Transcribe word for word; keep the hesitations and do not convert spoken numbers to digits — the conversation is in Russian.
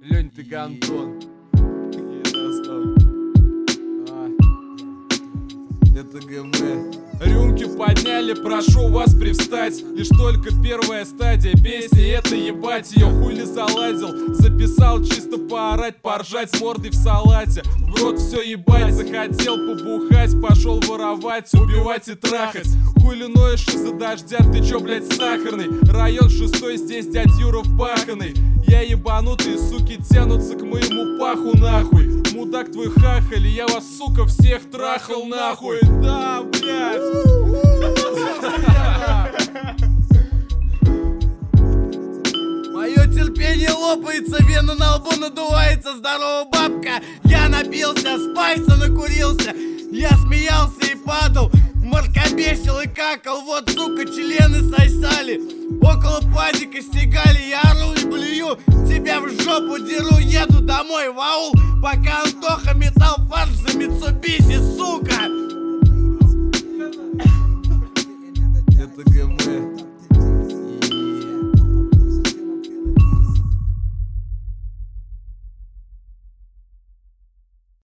Лень, ты гандон. Это ГМ. Рюмки подняли, прошу вас привстать. Лишь только первая стадия песни, это ебать ее хули заладил. Записал чисто поорать, поржать с мордой в салате. В рот все ебать, захотел побухать, пошел воровать, убивать и трахать. Хули ноешь из-за дождя, ты чё, блядь, сахарный? Район шестой, здесь дядь Юра впаханный. Я ебанутый, суки тянутся к моему паху нахуй. Мудак твой хахаль, я вас, сука, всех трахал нахуй. Да, блядь. Мое терпение лопается, вена на лбу надувается. Здорово, бабка, я напился, спайса накурился. Я смеялся и падал, моркобесил и какал. Вот, сука, члены сосали, около падика стегали. Я ору и блюю, тебя в жопу деру. Еду домой в аул, пока Антоха метал фарш за Митсубиси, сука.